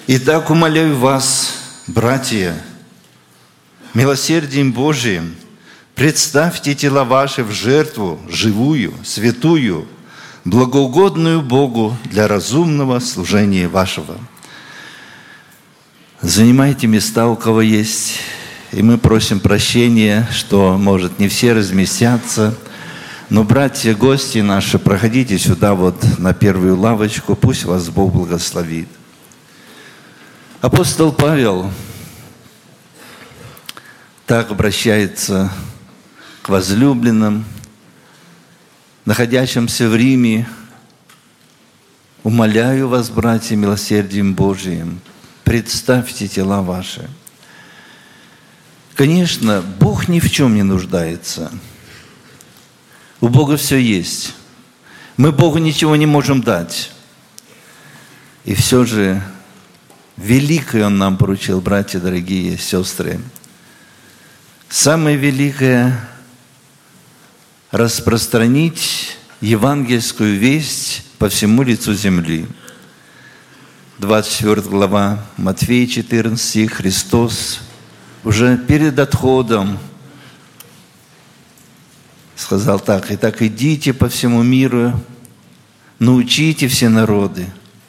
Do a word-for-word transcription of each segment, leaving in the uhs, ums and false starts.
Итак, умоляю вас, братья, милосердием Божиим, представьте тела ваши в жертву живую, святую, благоугодную Богу для разумного служения вашего. Занимайте места, у кого есть, и мы просим прощения, что, может, не все разместятся, но, братья, гости наши, проходите сюда вот на первую лавочку, пусть вас Бог благословит. Апостол Павел так обращается к возлюбленным, находящимся в Риме. «Умоляю вас, братья, милосердием Божиим, представьте тела ваши». Конечно, Бог ни в чем не нуждается. У Бога все есть. Мы Богу ничего не можем дать. И все же великое Он нам поручил, братья, дорогие сестры. Самое великое – распространить евангельскую весть по всему лицу земли. двадцать четвёртая глава, Матфея четырнадцатый стих, Христос уже перед отходом сказал так: «Итак, идите по всему миру, научите все народы».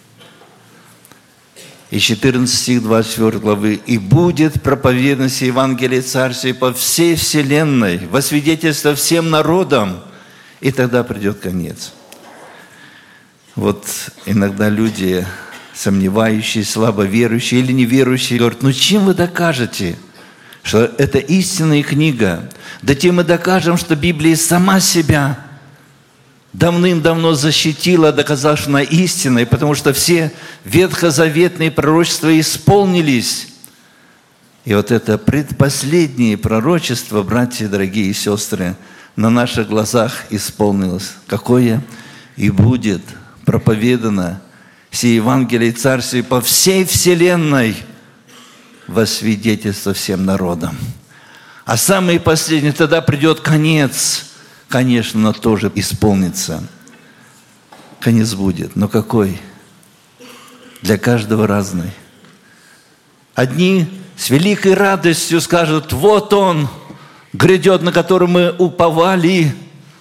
И четырнадцатый стих двадцать четвёртой главы: «И будет проповедано Евангелие Царствия по всей вселенной, во свидетельство всем народам, и тогда придет конец». Вот иногда люди, сомневающие, слабо верующие или неверующие, говорят: ну чем вы докажете, что это истинная книга? Да тем мы докажем, что Библия сама себя давным-давно защитила, доказав, что она истинная, потому что все ветхозаветные пророчества исполнились. И вот это предпоследнее пророчество, братья, дорогие сестры, на наших глазах исполнилось. Какое? «И будет проповедано сие Евангелие Царствия по всей вселенной во свидетельство всем народам». А самый последний, тогда придет конец. Конечно, но тоже исполнится. Конец будет. Но какой? Для каждого разный. Одни с великой радостью скажут: вот Он грядет, на который мы уповали.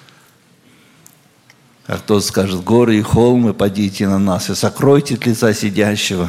А кто-то скажет: горы и холмы, падите на нас и сокройте от лица сидящего.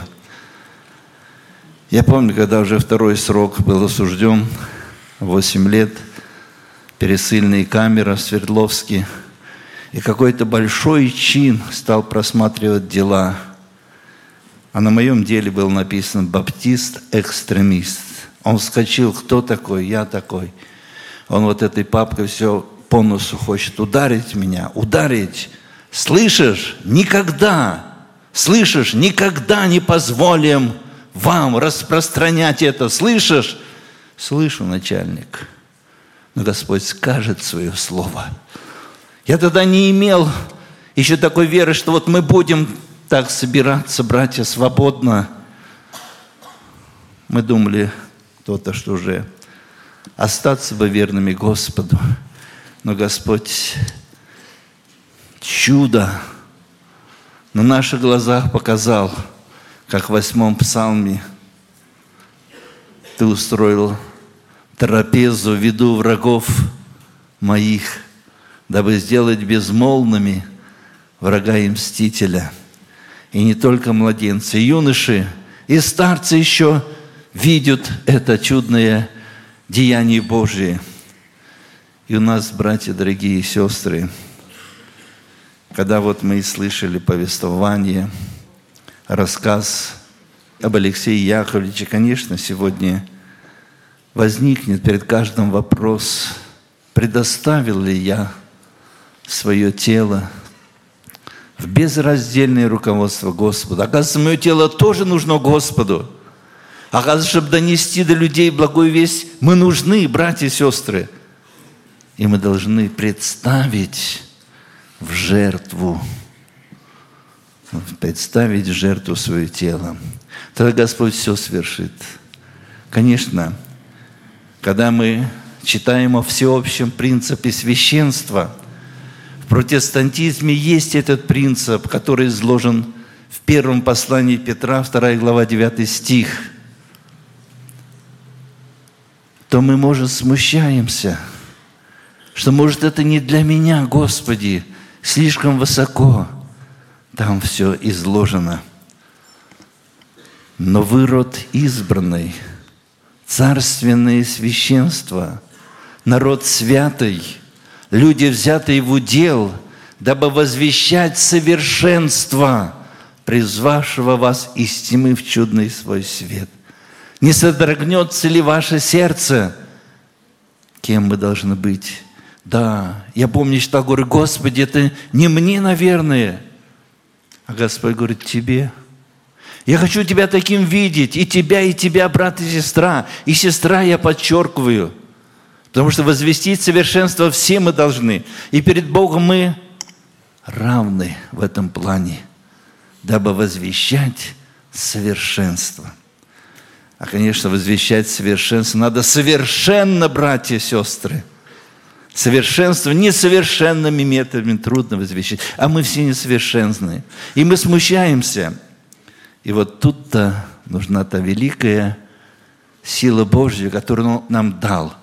Я помню, когда уже второй срок был осужден, восемь лет, пересыльная камера в Свердловске, и какой-то большой чин стал просматривать дела. А на моем деле было написано «баптист-экстремист». Он вскочил: кто такой? Я такой. Он вот этой папкой все по носу хочет ударить меня, ударить. Слышишь? Никогда, слышишь? Никогда не позволим вам распространять это. Слышишь? Слышу, начальник. Но Господь скажет свое слово. Я тогда не имел еще такой веры, что вот мы будем так собираться, братья, свободно. Мы думали, кто-то, что уже остаться бы верными Господу. Но Господь чудо на наших глазах показал, как в восьмом псалме: «Ты устроил трапезу в виду врагов моих, дабы сделать безмолвными врага и мстителя». И не только младенцы, юноши и старцы еще видят это чудное деяние Божие. И у нас, братья, дорогие сестры, когда вот мы слышали повествование, рассказ об Алексее Яковлевиче, конечно, сегодня возникнет перед каждым вопрос: предоставил ли я свое тело в безраздельное руководство Господа? Оказывается, мое тело тоже нужно Господу. Оказывается, чтобы донести до людей благую весть, мы нужны, братья и сестры. И мы должны представить в жертву, представить в жертву свое тело. Тогда Господь все свершит. Конечно, когда мы читаем о всеобщем принципе священства, в протестантизме есть этот принцип, который изложен в первом послании Петра, вторая глава, девятый стих, то мы, может, смущаемся, что, может, это не для меня, Господи, слишком высоко. Там все изложено. Но вы род избранный, царственное священство, народ святый, люди, взятые в удел, дабы возвещать совершенство, призвавшего вас из тьмы в чудный свой свет. Не содрогнется ли ваше сердце? Кем мы должны быть? Да, я помню, что я говорю: Господи, это не мне, наверное. А Господь говорит: тебе. Я хочу тебя таким видеть, и тебя, и тебя, брат и сестра. И сестра я подчеркиваю, потому что возвестить совершенство все мы должны. И перед Богом мы равны в этом плане, дабы возвещать совершенство. А, конечно, возвещать совершенство надо совершенно, братья и сестры. Совершенство несовершенными методами трудно возвещать, а мы все несовершенные. И мы смущаемся. И вот тут-то нужна та великая сила Божья, которую Он нам дал.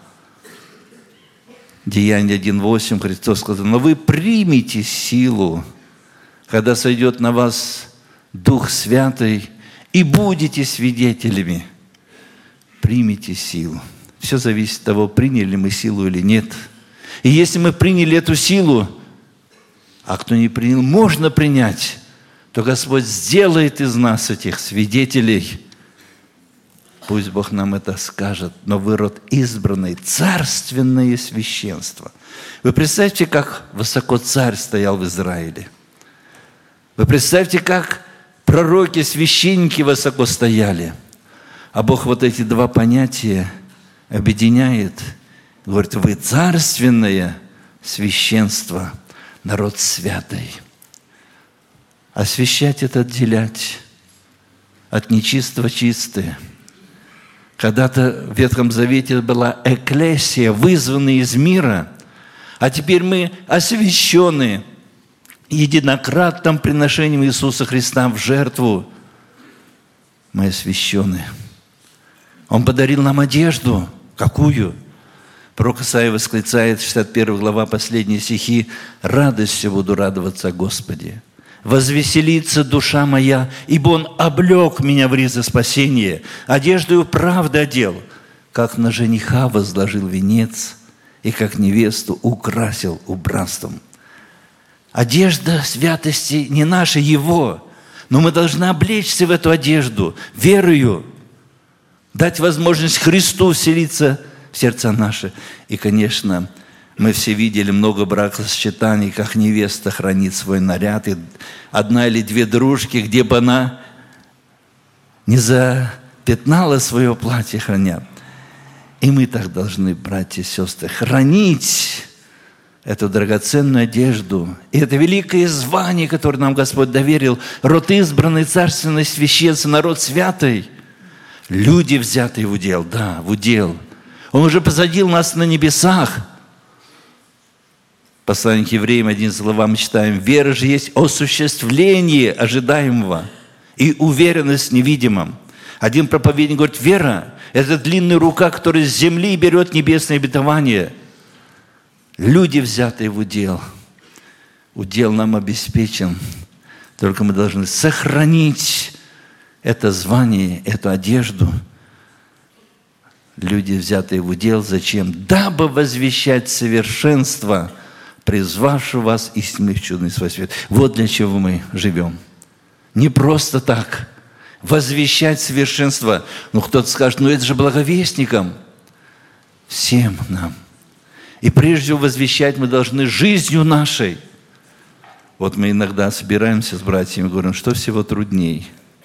Деяние один восемь Христос сказал: но вы примите силу, когда сойдет на вас Дух Святый, и будете свидетелями. Примите силу. Все зависит от того, приняли мы силу или нет. И если мы приняли эту силу, а кто не принял, можно принять, то Господь сделает из нас этих свидетелей. Пусть Бог нам это скажет. Но вы род избранный, царственное священство. Вы представьте, как высоко царь стоял в Израиле. Вы представьте, как пророки, священники высоко стояли. А Бог вот эти два понятия объединяет. Говорит: вы царственное священство, народ святый. Освящать – это отделять от нечистого чистое. Когда-то в Ветхом Завете была экклесия, вызванная из мира, а теперь мы освящены единократным приношением Иисуса Христа в жертву. Мы освящены. Он подарил нам одежду. Какую? Пророк Исаия восклицает, шестьдесят первая глава, последние стихи: «Радостью буду радоваться о Господе. Возвеселится душа моя, ибо Он облек меня в ризы спасения, одеждою правды одел, как на жениха возложил венец, и как невесту украсил убранством». Одежда святости не наша, Его, но мы должны облечься в эту одежду верою, дать возможность Христу вселиться в сердца наши. И, конечно, мы все видели много бракосочетаний, как невеста хранит свой наряд, и одна или две дружки, где бы она не запятнала свое платье, храня. И мы так должны, братья и сестры, хранить эту драгоценную одежду. И это великое звание, которое нам Господь доверил, род избранный, царственный священство, народ святый, люди, взятые в удел, да, в удел. Он уже посадил нас на небесах. Послание к Евреям, одиннадцатая глава, мы читаем: «Вера же есть осуществление ожидаемого и уверенность в невидимом». Один проповедник говорит: вера – это длинная рука, которая с земли берет небесное обетование. Люди, взятые в удел. Удел нам обеспечен. Только мы должны сохранить это звание, эту одежду. Люди, взятые в удел, зачем? Дабы возвещать совершенство, призвавшего вас из тьмы в чудный свой свет. Вот для чего мы живем. Не просто так. Возвещать совершенство. Ну, кто-то скажет: ну это же благовестникам. Всем нам. И прежде всего возвещать мы должны жизнью нашей. Вот мы иногда собираемся с братьями и говорим: что всего трудней.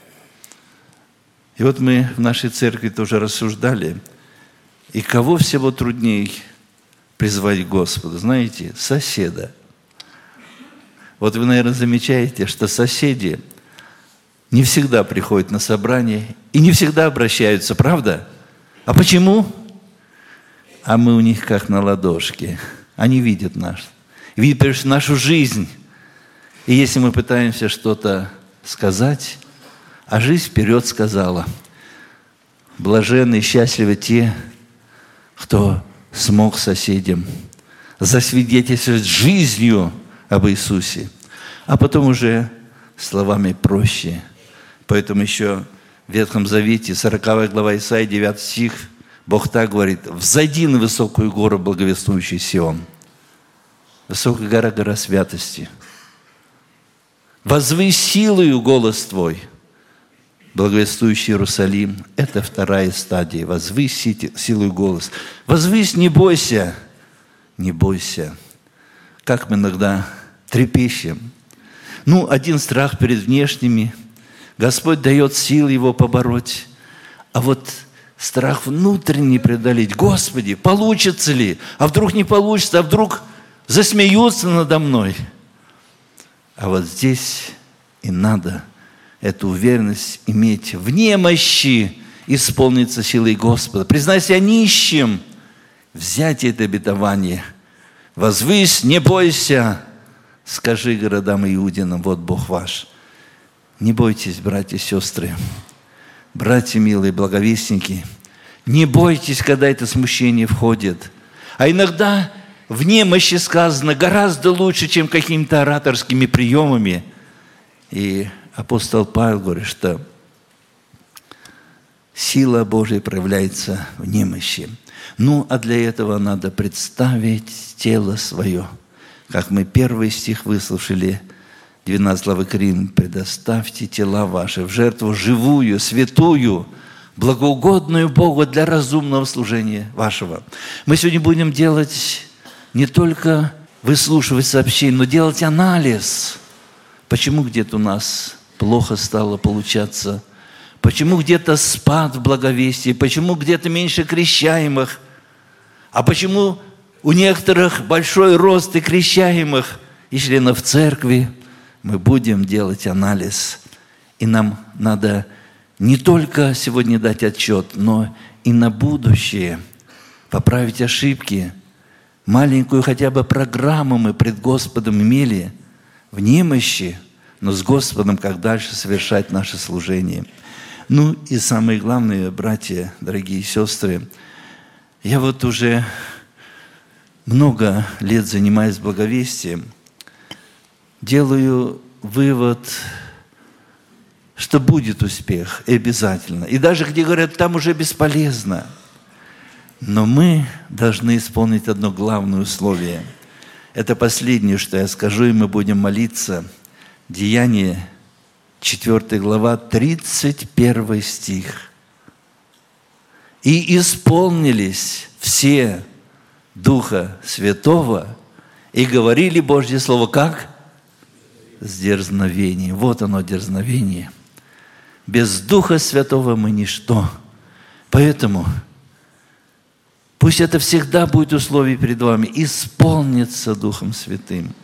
И вот мы в нашей церкви тоже рассуждали. И кого всего трудней призвать к Господу? Знаете, соседа. Вот вы, наверное, замечаете, что соседи не всегда приходят на собрание и не всегда обращаются, правда? А почему? А мы у них как на ладошке. Они видят нас, видят нашу жизнь. И если мы пытаемся что-то сказать, а жизнь вперед сказала. Блаженны и счастливы те, кто смог соседям засвидетельствовать жизнью об Иисусе, а потом уже словами проще. Поэтому еще в Ветхом Завете, сороковая глава Исаии, девятый стих, Бог так говорит: «Взойди на высокую гору, благовествующий Сион». Высокая гора – гора святости. «Возвысь силою голос твой, благовествующий Иерусалим». Это вторая стадия. Возвысь силою голос. Возвысь, не бойся, не бойся. Как мы иногда трепещем. Ну, один страх перед внешними. Господь дает силы его побороть. А вот страх внутренний преодолеть. Господи, получится ли? А вдруг не получится? А вдруг засмеются надо мной? А вот здесь и надо эту уверенность иметь. В немощи исполнится силой Господа. Признайся нищим, взять это обетование. Возвысь, не бойся. Скажи городам Иудинам: вот Бог ваш. Не бойтесь, братья и сестры, братья милые, благовестники. Не бойтесь, когда это смущение входит. А иногда в немощи сказано гораздо лучше, чем какими-то ораторскими приемами. И апостол Павел говорит, что сила Божия проявляется в немощи. Ну, а для этого надо представить тело свое. Как мы первый стих выслушали, двенадцатой главы Коринфянам: «Предоставьте тела ваши в жертву живую, святую, благоугодную Богу для разумного служения вашего». Мы сегодня будем делать не только выслушивать сообщения, но делать анализ. Почему где-то у нас плохо стало получаться? Почему где-то спад в благовестии? Почему где-то меньше крещаемых? А почему у некоторых большой рост и крещаемых, и членов церкви? Мы будем делать анализ. И нам надо не только сегодня дать отчет, но и на будущее поправить ошибки. Маленькую хотя бы программу мы пред Господом имели в немощи, но с Господом как дальше совершать наше служение. Ну и самое главное, братья, дорогие сестры, я вот уже много лет занимаюсь благовестием, делаю вывод, что будет успех, и обязательно. И даже где говорят, там уже бесполезно. Но мы должны исполнить одно главное условие. Это последнее, что я скажу, и мы будем молиться. Деяние, четвёртая глава, тридцать первый стих. «И исполнились все Духа Святого, и говорили Божье Слово». Как? С дерзновением. Вот оно, дерзновение. Без Духа Святого мы ничто. Поэтому пусть это всегда будет условие перед вами. Исполниться Духом Святым.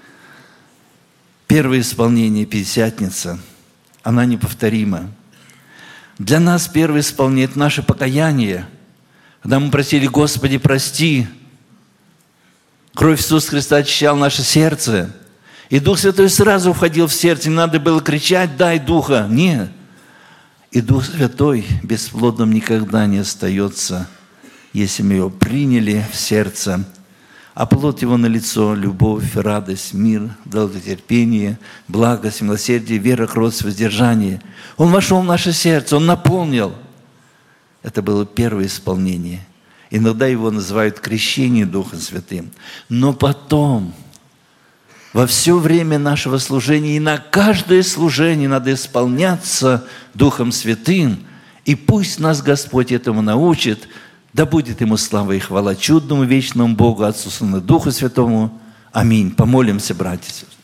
Первое исполнение, Пятидесятница, она неповторима. Для нас первое исполнение – это наше покаяние. Когда мы просили: Господи, прости. Кровь Иисуса Христа очищала наше сердце. И Дух Святой сразу входил в сердце. Не надо было кричать: дай Духа. Нет. И Дух Святой бесплодным никогда не остается, если мы его приняли в сердце. А плод его налицо: любовь, радость, мир, долготерпение, благость, милосердие, вера, кротость, воздержание. Он вошел в наше сердце, он наполнил. Это было первое исполнение. Иногда его называют крещение Духом Святым. Но потом, во все время нашего служения и на каждое служение надо исполняться Духом Святым. И пусть нас Господь этому научит. Да будет Ему слава и хвала чудному вечному Богу, Отцу, Сыну, Духу Святому. Аминь. Помолимся, братья.